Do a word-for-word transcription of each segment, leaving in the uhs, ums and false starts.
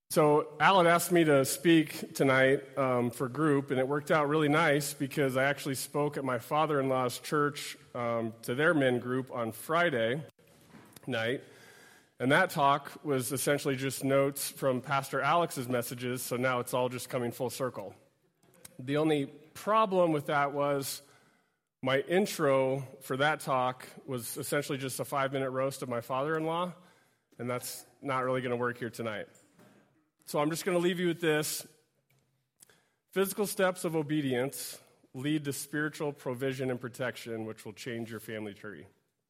So Alan asked me to speak tonight um, for group, and it worked out really nice because I actually spoke at my father-in-law's church um, to their men group on Friday night, and that talk was essentially just notes from Pastor Alex's messages, so now it's all just coming full circle. The only problem with that was my intro for that talk was essentially just a five-minute roast of my father-in-law, and that's not really going to work here tonight. So I'm just going to leave you with this. Physical steps of obedience lead to spiritual provision and protection, which will change your family tree.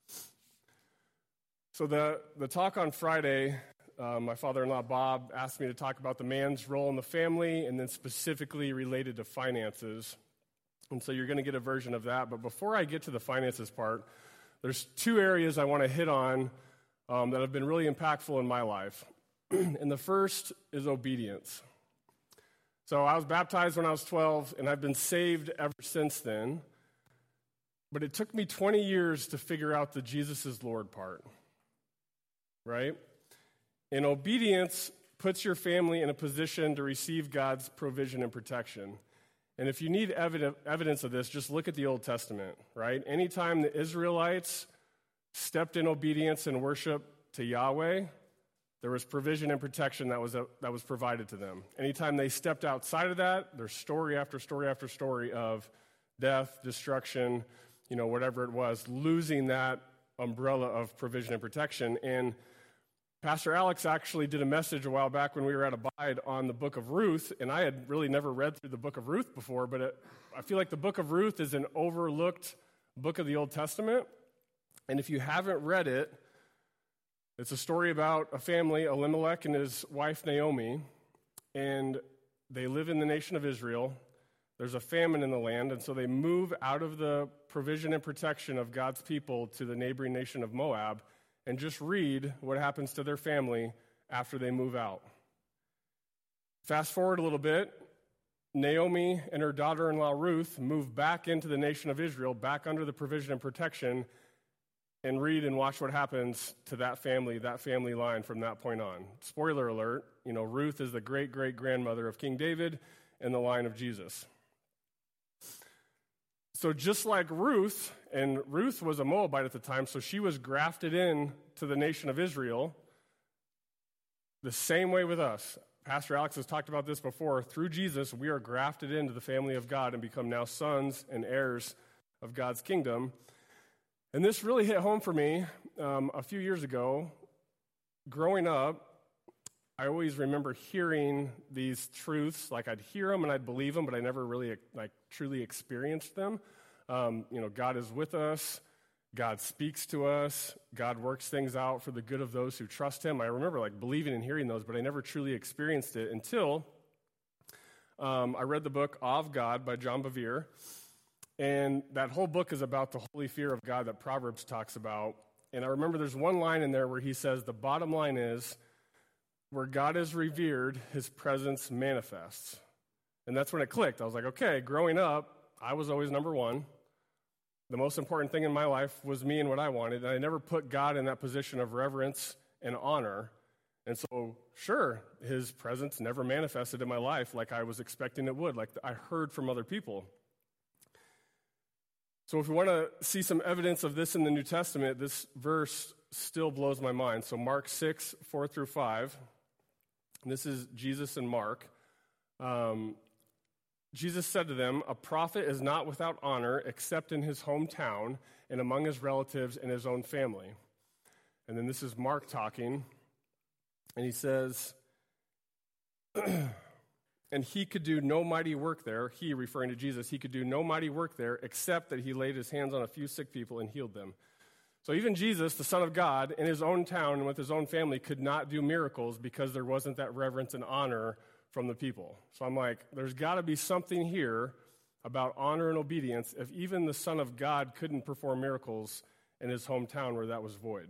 So the, the talk on Friday, uh, my father-in-law Bob asked me to talk about the man's role in the family and then specifically related to finances. And so you're going to get a version of that. But before I get to the finances part, there's two areas I want to hit on um, that have been really impactful in my life. And the first is obedience. So I was baptized when I was twelve, and I've been saved ever since then. But it took me twenty years to figure out the Jesus is Lord part, right? And obedience puts your family in a position to receive God's provision and protection. And if you need evidence evidence of this, just look at the Old Testament, right? Anytime the Israelites stepped in obedience and worship to Yahweh, there was provision and protection that was uh, that was provided to them. Anytime they stepped outside of that, there's story after story after story of death, destruction, you know, whatever it was, losing that umbrella of provision and protection. And Pastor Alex actually did a message a while back when we were at Abide on the book of Ruth, and I had really never read through the book of Ruth before, but it, I feel like the book of Ruth is an overlooked book of the Old Testament. And if you haven't read it, it's a story about a family, Elimelech and his wife Naomi, and they live in the nation of Israel. There's a famine in the land, and so they move out of the provision and protection of God's people to the neighboring nation of Moab, and just read what happens to their family after they move out. Fast forward a little bit, Naomi and her daughter-in-law Ruth move back into the nation of Israel, back under the provision and protection, and read and watch what happens to that family, that family line from that point on. Spoiler alert, you know, Ruth is the great-great-grandmother of King David and the line of Jesus. So just like Ruth, and Ruth was a Moabite at the time, so she was grafted in to the nation of Israel, the same way with us. Pastor Alex has talked about this before. Through Jesus, we are grafted into the family of God and become now sons and heirs of God's kingdom. And this really hit home for me um, a few years ago. Growing up, I always remember hearing these truths. Like I'd hear them and I'd believe them, but I never really like truly experienced them. Um, you know, God is with us. God speaks to us. God works things out for the good of those who trust Him. I remember like believing and hearing those, but I never truly experienced it until um, I read the book Of God by John Bevere. And that whole book is about the holy fear of God that Proverbs talks about. And I remember there's one line in there where he says, the bottom line is, where God is revered, His presence manifests. And that's when it clicked. I was like, okay, growing up, I was always number one. The most important thing in my life was me and what I wanted. And I never put God in that position of reverence and honor. And so, sure, His presence never manifested in my life like I was expecting it would, like I heard from other people. So if we want to see some evidence of this in the New Testament, this verse still blows my mind. So Mark six, four through five, this is Jesus and Mark. Um, Jesus said to them, a prophet is not without honor except in his hometown and among his relatives and his own family. And then this is Mark talking, and he says, and he could do no mighty work there, he referring to Jesus, he could do no mighty work there except that he laid his hands on a few sick people and healed them. So even Jesus, the Son of God, in his own town and with his own family could not do miracles because there wasn't that reverence and honor from the people. So I'm like, there's got to be something here about honor and obedience if even the Son of God couldn't perform miracles in his hometown where that was void.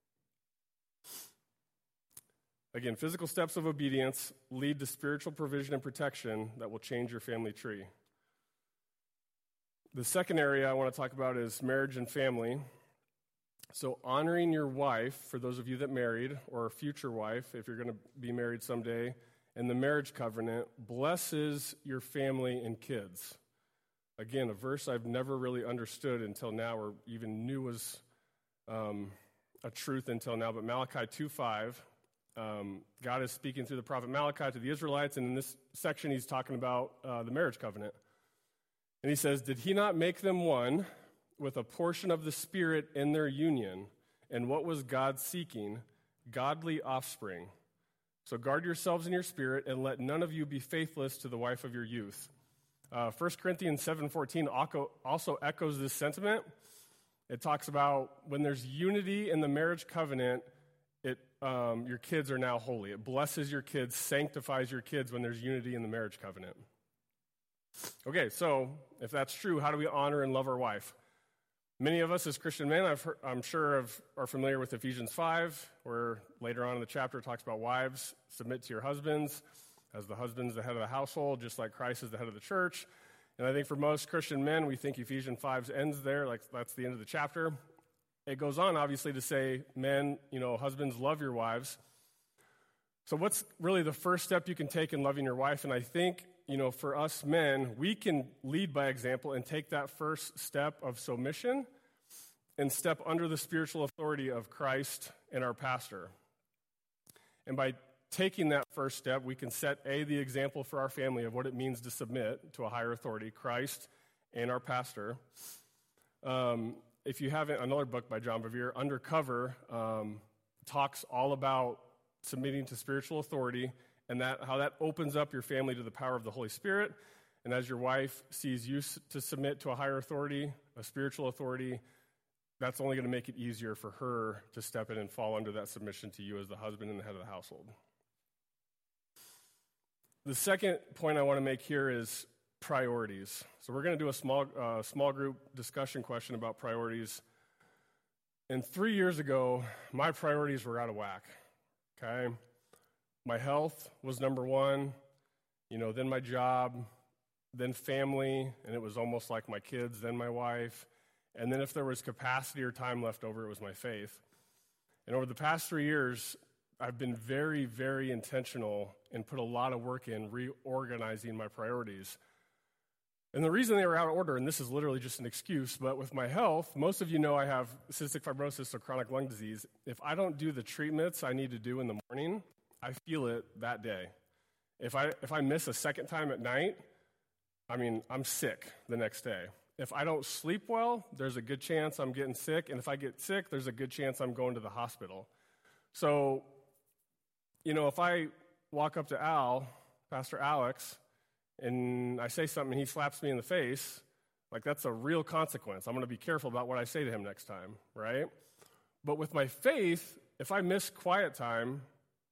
Again, physical steps of obedience lead to spiritual provision and protection that will change your family tree. The second area I want to talk about is marriage and family. So honoring your wife, for those of you that married, or a future wife, if you're going to be married someday, and the marriage covenant blesses your family and kids. Again, a verse I've never really understood until now, or even knew was um, a truth until now, but Malachi two five, um, God is speaking through the prophet Malachi to the Israelites, and in this section he's talking about uh, the marriage covenant. And he says, "Did he not make them one with a portion of the Spirit in their union? And what was God seeking? Godly offspring. So guard yourselves in your spirit, and let none of you be faithless to the wife of your youth." Uh, First Corinthians seven fourteen also echoes this sentiment. It talks about when there's unity in the marriage covenant, it um, your kids are now holy. It blesses your kids, sanctifies your kids when there's unity in the marriage covenant. Okay, so if that's true, how do we honor and love our wife? Many of us as Christian men, I've heard, I'm sure, have, are familiar with Ephesians five, where later on in the chapter it talks about wives, submit to your husbands, as the husband's the head of the household, just like Christ is the head of the church. And I think for most Christian men, we think Ephesians five ends there, like that's the end of the chapter. It goes on, obviously, to say, men, you know, husbands, love your wives. So what's really the first step you can take in loving your wife? And I think, you know, for us men, we can lead by example and take that first step of submission and step under the spiritual authority of Christ and our pastor. And by taking that first step, we can set, A, the example for our family of what it means to submit to a higher authority, Christ and our pastor. Um, if you haven't, another book by John Bevere, Undercover, um, talks all about submitting to spiritual authority and that how that opens up your family to the power of the Holy Spirit. And as your wife sees you to submit to a higher authority, a spiritual authority, that's only going to make it easier for her to step in and fall under that submission to you as the husband and the head of the household. The second point I want to make here is priorities. So we're going to do a small uh, small group discussion question about priorities. And three years ago, my priorities were out of whack, okay? My health was number one, you know, then my job, then family, and it was almost like my kids, then my wife. And then if there was capacity or time left over, it was my faith. And over the past three years, I've been very, very intentional and put a lot of work in reorganizing my priorities. And the reason they were out of order, and this is literally just an excuse, but with my health, most of you know I have cystic fibrosis or chronic lung disease. If I don't do the treatments I need to do in the morning, I feel it that day. If I if I miss a second time at night, I mean, I'm sick the next day. If I don't sleep well, there's a good chance I'm getting sick. And if I get sick, there's a good chance I'm going to the hospital. So, you know, if I walk up to Al, Pastor Alex, and I say something and he slaps me in the face, like that's a real consequence. I'm going to be careful about what I say to him next time, right? But with my faith, if I miss quiet time,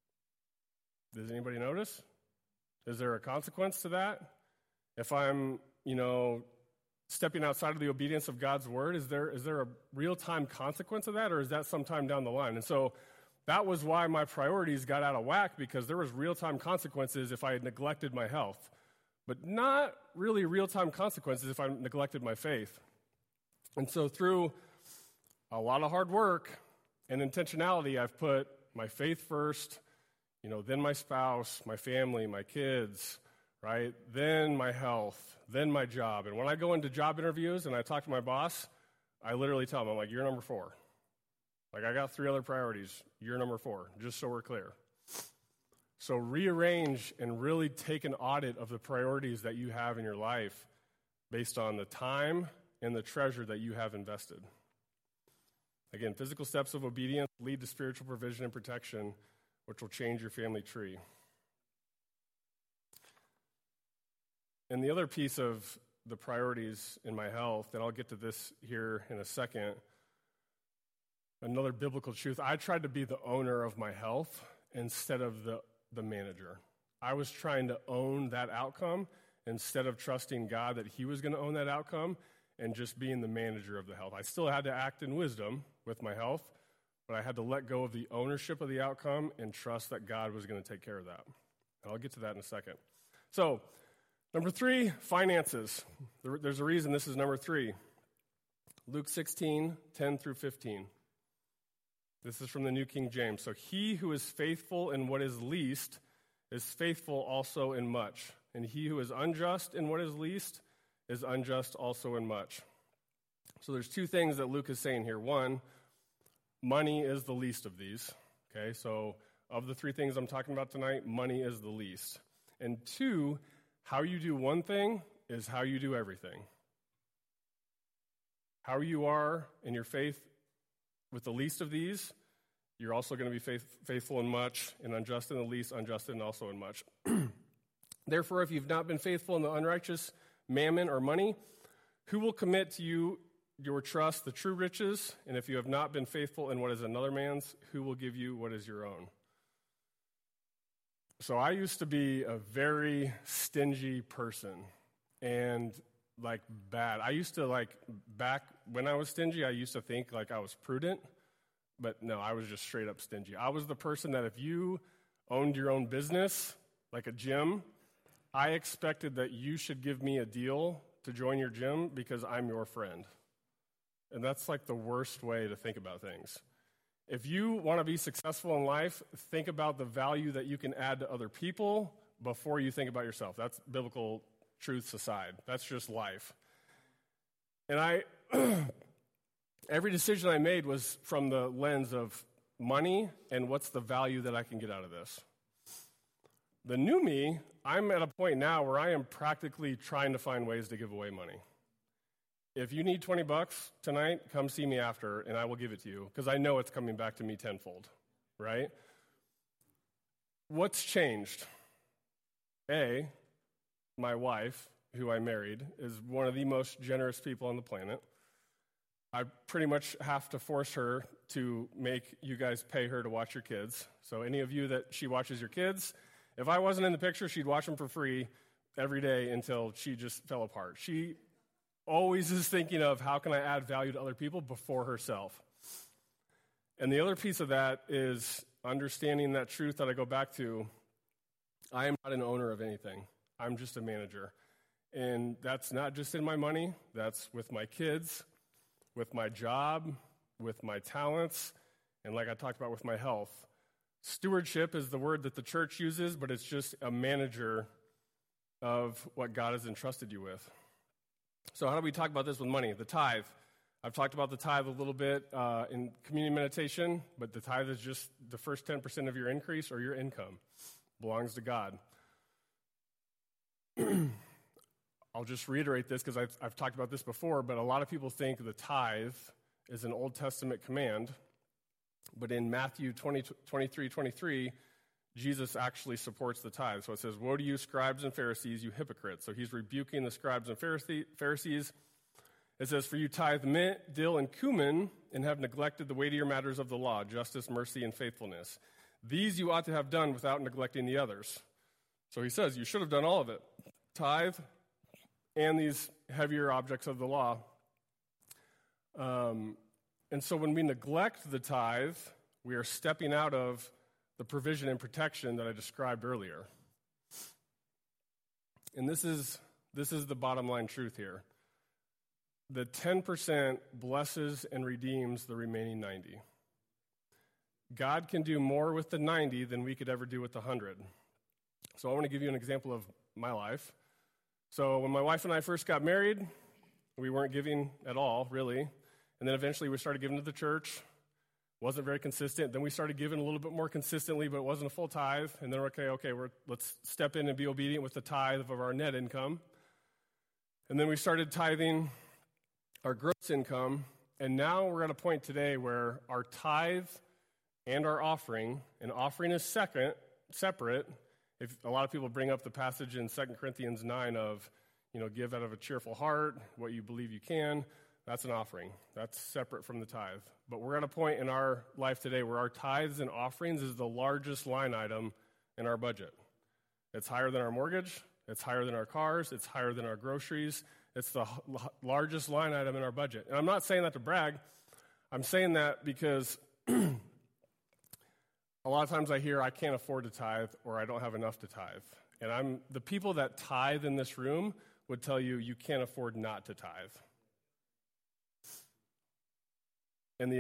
does anybody notice? Is there a consequence to that? If I'm, you know, stepping outside of the obedience of God's word, is there is there a real-time consequence of that, or is that sometime down the line? And so that was why my priorities got out of whack, because there was real-time consequences if I had neglected my health, but not really real-time consequences if I neglected my faith. And so through a lot of hard work and intentionality, I've put my faith first, you know, then my spouse, my family, my kids, right? Then my health, then my job. And when I go into job interviews and I talk to my boss, I literally tell him, I'm like, you're number four. Like, I got three other priorities. You're number four, just so we're clear. So rearrange and really take an audit of the priorities that you have in your life based on the time and the treasure that you have invested. Again, physical steps of obedience lead to spiritual provision and protection, which will change your family tree. And the other piece of the priorities in my health, and I'll get to this here in a second, another biblical truth, I tried to be the owner of my health instead of the, the manager. I was trying to own that outcome instead of trusting God that he was going to own that outcome and just being the manager of the health. I still had to act in wisdom with my health, but I had to let go of the ownership of the outcome and trust that God was going to take care of that. And I'll get to that in a second. So, number three, finances. There's a reason this is number three. Luke sixteen, ten through fifteen. This is from the New King James. So he who is faithful in what is least is faithful also in much. And he who is unjust in what is least is unjust also in much. So there's two things that Luke is saying here. One, money is the least of these. Okay, so of the three things I'm talking about tonight, money is the least. And two, how you do one thing is how you do everything. How you are in your faith with the least of these, you're also going to be faith, faithful in much, and unjust in the least, unjust and also in much. Therefore, if you've not been faithful in the unrighteous mammon or money, who will commit to you your trust, the true riches? And if you have not been faithful in what is another man's, who will give you what is your own? So I used to be a very stingy person, and like bad. I used to like, back when I was stingy, I used to think like I was prudent, but no, I was just straight up stingy. I was the person that if you owned your own business, like a gym, I expected that you should give me a deal to join your gym because I'm your friend. And that's like the worst way to think about things. If you want to be successful in life, think about the value that you can add to other people before you think about yourself. That's biblical truths aside. That's just life. And I, every decision I made was from the lens of money and what's the value that I can get out of this. The new me, I'm at a point now where I am practically trying to find ways to give away money. If you need twenty bucks tonight, come see me after, and I will give it to you, because I know it's coming back to me tenfold, right? What's changed? A, my wife, who I married, is one of the most generous people on the planet. I pretty much have to force her to make you guys pay her to watch your kids. So any of you that she watches your kids, if I wasn't in the picture, she'd watch them for free every day until she just fell apart. She always is thinking of how can I add value to other people before herself. And the other piece of that is understanding that truth that I go back to. I am not an owner of anything. I'm just a manager. And that's not just in my money. That's with my kids, with my job, with my talents, and like I talked about with my health. Stewardship is the word that the church uses, but it's just a manager of what God has entrusted you with. So how do we talk about this with money? The tithe. I've talked about the tithe a little bit uh, in community meditation, but the tithe is just the first ten percent of your increase or your income. Belongs to God. I'll just reiterate this because I've, I've talked about this before, but a lot of people think the tithe is an Old Testament command. But in Matthew twenty, twenty-three, twenty-three, Jesus actually supports the tithe. So it says, "Woe to you, scribes and Pharisees, you hypocrites." So he's rebuking the scribes and Pharisees. It says, "For you tithe mint, dill, and cumin, and have neglected the weightier matters of the law, justice, mercy, and faithfulness. These you ought to have done without neglecting the others." So he says, you should have done all of it. Tithe and these heavier objects of the law. Um, and so when we neglect the tithe, we are stepping out of the provision and protection that I described earlier. And this is this is the bottom line truth here. The ten percent blesses and redeems the remaining ninety. God can do more with the ninety than we could ever do with the one hundred. So I want to give you an example of my life. So when my wife and I first got married, we weren't giving at all, really. And then eventually we started giving to the church. Wasn't very consistent. Then we started giving a little bit more consistently, but it wasn't a full tithe. And then we're okay, okay, we're, let's step in and be obedient with the tithe of our net income. And then we started tithing our gross income. And now we're at a point today where our tithe and our offering, and offering is second, separate. If a lot of people bring up the passage in Second Corinthians nine of, you know, give out of a cheerful heart, what you believe you can, that's an offering. That's separate from the tithe. But we're at a point in our life today where our tithes and offerings is the largest line item in our budget. It's higher than our mortgage. It's higher than our cars. It's higher than our groceries. It's the h- largest line item in our budget. And I'm not saying that to brag. I'm saying that because a lot of times I hear I can't afford to tithe or I don't have enough to tithe. And I'm the people that tithe in this room would tell you you can't afford not to tithe. And the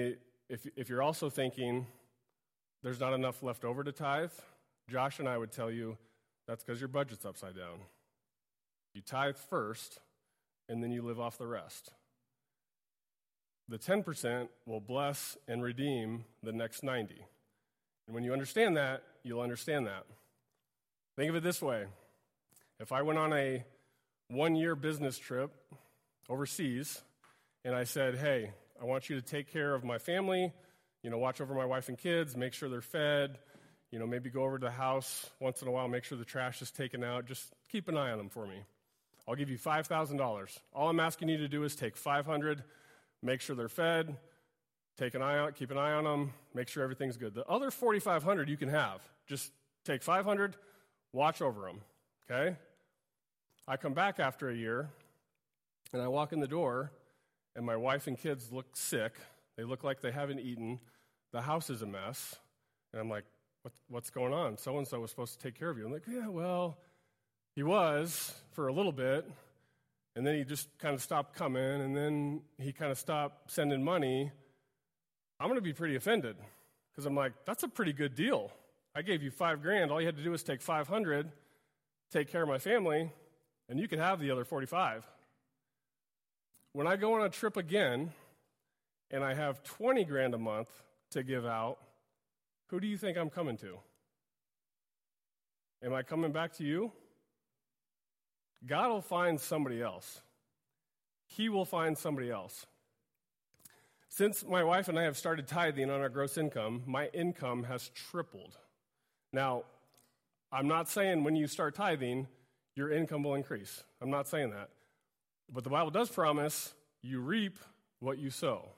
if, if you're also thinking there's not enough left over to tithe, Josh and I would tell you that's because your budget's upside down. You tithe first, and then you live off the rest. The ten percent will bless and redeem the next ninety. And when you understand that, you'll understand that. Think of it this way. If I went on a one-year business trip overseas, and I said, hey, I want you to take care of my family, you know, watch over my wife and kids, make sure they're fed, you know, maybe go over to the house once in a while, make sure the trash is taken out, just keep an eye on them for me. I'll give you five thousand dollars. All I'm asking you to do is take five hundred dollars, make sure they're fed, take an eye out, keep an eye on them, make sure everything's good. The other forty-five hundred dollars you can have. Just take five hundred dollars, watch over them, okay? I come back after a year, and I walk in the door, and my wife and kids look sick. They look like they haven't eaten. The house is a mess. And I'm like, what, what's going on? So-and-so was supposed to take care of you. I'm like, yeah, well, he was for a little bit, and then he just kind of stopped coming, and then he kind of stopped sending money. I'm going to be pretty offended because I'm like, that's a pretty good deal. I gave you five grand. All you had to do was take five hundred, take care of my family, and you could have the other forty-five. When I go on a trip again and I have twenty grand a month to give out, who do you think I'm coming to? Am I coming back to you? God will find somebody else. He will find somebody else. Since my wife and I have started tithing on our gross income, my income has tripled. Now, I'm not saying when you start tithing, your income will increase. I'm not saying that. But the Bible does promise you reap what you sow.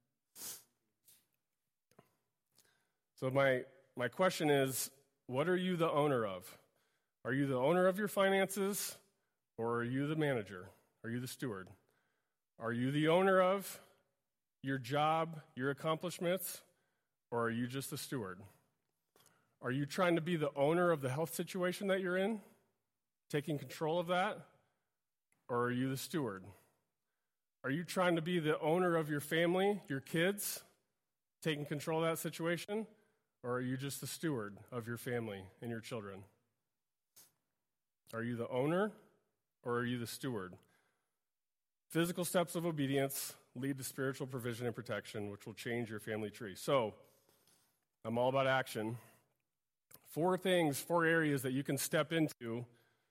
So my, my question is, what are you the owner of? Are you the owner of your finances, or are you the manager? Are you the steward? Are you the owner of your job, your accomplishments, or are you just the steward? Are you trying to be the owner of the health situation that you're in, taking control of that, or are you the steward? Are you trying to be the owner of your family, your kids, taking control of that situation, or are you just the steward of your family and your children? Are you the owner, or are you the steward? Physical steps of obedience lead to spiritual provision and protection, which will change your family tree. So, I'm all about action. Four things, four areas that you can step into.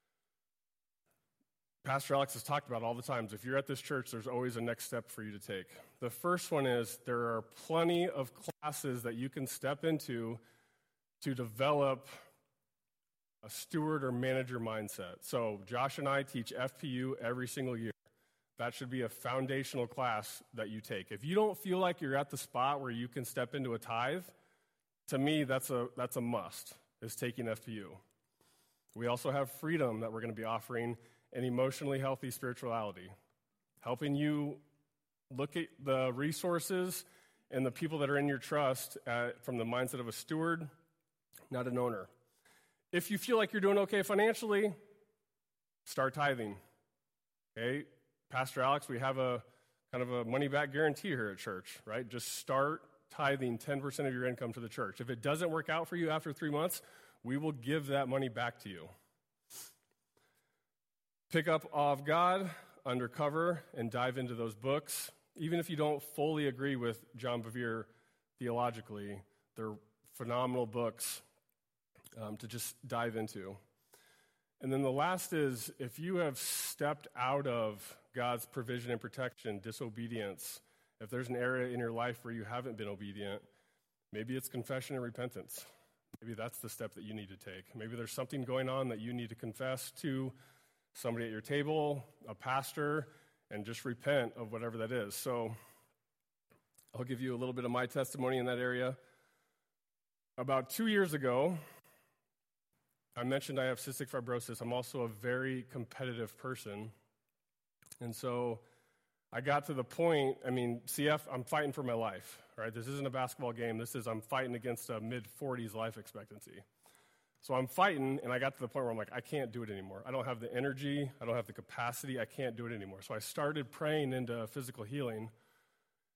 Pastor Alex has talked about all the times. If you're at this church, there's always a next step for you to take. The first one is there are plenty of classes that you can step into to develop a steward or manager mindset. So Josh and I teach F P U every single year. That should be a foundational class that you take. If you don't feel like you're at the spot where you can step into a tithe, to me, that's a that's a must, is taking F P U. We also have Freedom that we're going to be offering, and Emotionally Healthy Spirituality, helping you look at the resources and the people that are in your trust at, from the mindset of a steward, not an owner. If you feel like you're doing okay financially, start tithing. Okay, Pastor Alex, we have a kind of a money-back guarantee here at church, right? Just start tithing ten percent of your income to the church. If it doesn't work out for you after three months, we will give that money back to you. Pick up Awe of God, Undercover, and dive into those books. Even if you don't fully agree with John Bevere theologically, they're phenomenal books um, to just dive into. And then the last is, if you have stepped out of God's provision and protection, disobedience, if there's an area in your life where you haven't been obedient, maybe it's confession and repentance. Maybe that's the step that you need to take. Maybe there's something going on that you need to confess to somebody at your table, a pastor, and just repent of whatever that is. So I'll give you a little bit of my testimony in that area. About two years ago, I mentioned I have cystic fibrosis. I'm also a very competitive person. And so I got to the point, I mean, C F, I'm fighting for my life, right? This isn't a basketball game. This is, I'm fighting against a mid-forties life expectancy. So I'm fighting, and I got to the point where I'm like, I can't do it anymore. I don't have the energy. I don't have the capacity. I can't do it anymore. So I started praying into physical healing.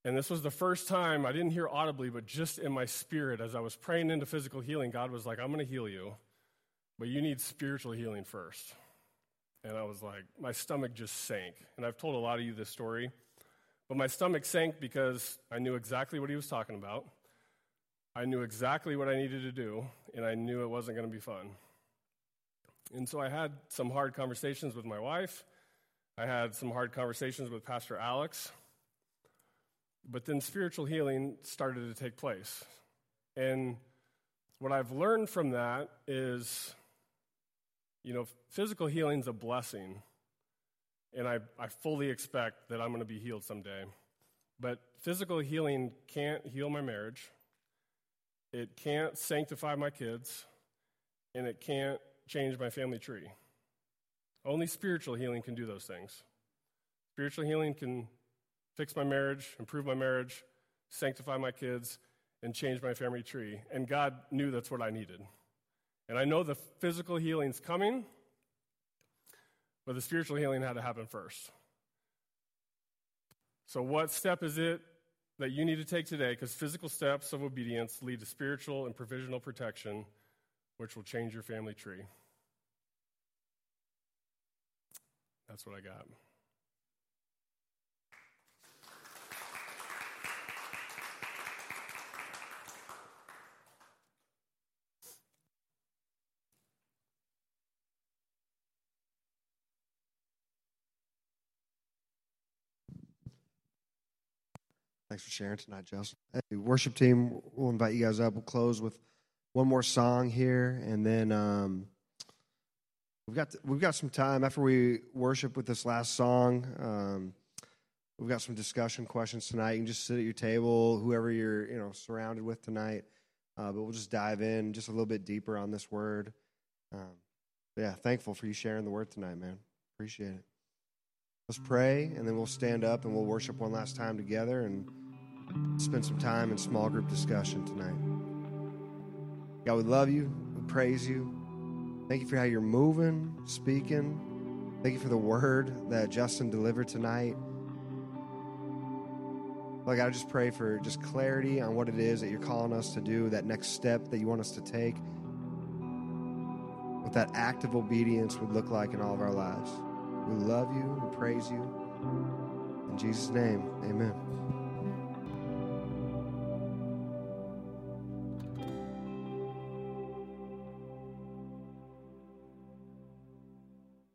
And this was the first time I didn't hear audibly, but just in my spirit, as I was praying into physical healing, God was like, I'm going to heal you, but you need spiritual healing first. And I was like, my stomach just sank. And I've told a lot of you this story, but my stomach sank because I knew exactly what he was talking about. I knew exactly what I needed to do, and I knew it wasn't going to be fun. And so I had some hard conversations with my wife. I had some hard conversations with Pastor Alex. But then spiritual healing started to take place. And what I've learned from that is, you know, physical healing is a blessing. And I, I fully expect that I'm going to be healed someday. But physical healing can't heal my marriage. It can't sanctify my kids. And it can't change my family tree. Only spiritual healing can do those things. Spiritual healing can fix my marriage, improve my marriage, sanctify my kids, and change my family tree. And God knew that's what I needed. And I know the physical healing's coming, but the spiritual healing had to happen first. So what step is it that you need to take today? Because physical steps of obedience lead to spiritual and provisional protection, which will change your family tree. That's what I got. Thanks for sharing tonight, Justin. Hey, worship team, we'll invite you guys up. We'll close with one more song here, and then um, we've got we've got some time after we worship with this last song. Um, we've got some discussion questions tonight. You can just sit at your table, whoever you're you know surrounded with tonight. Uh, but we'll just dive in just a little bit deeper on this word. Um, yeah, thankful for you sharing the word tonight, man. Appreciate it. Let's pray, and then we'll stand up and we'll worship one last time together and spend some time in small group discussion tonight. God, we love you. We praise you. Thank you for how you're moving, speaking. Thank you for the word that Justin delivered tonight. Lord God, I just pray for just clarity on what it is that you're calling us to do, that next step that you want us to take, what that act of obedience would look like in all of our lives. We love you. We praise you. In Jesus' name, amen.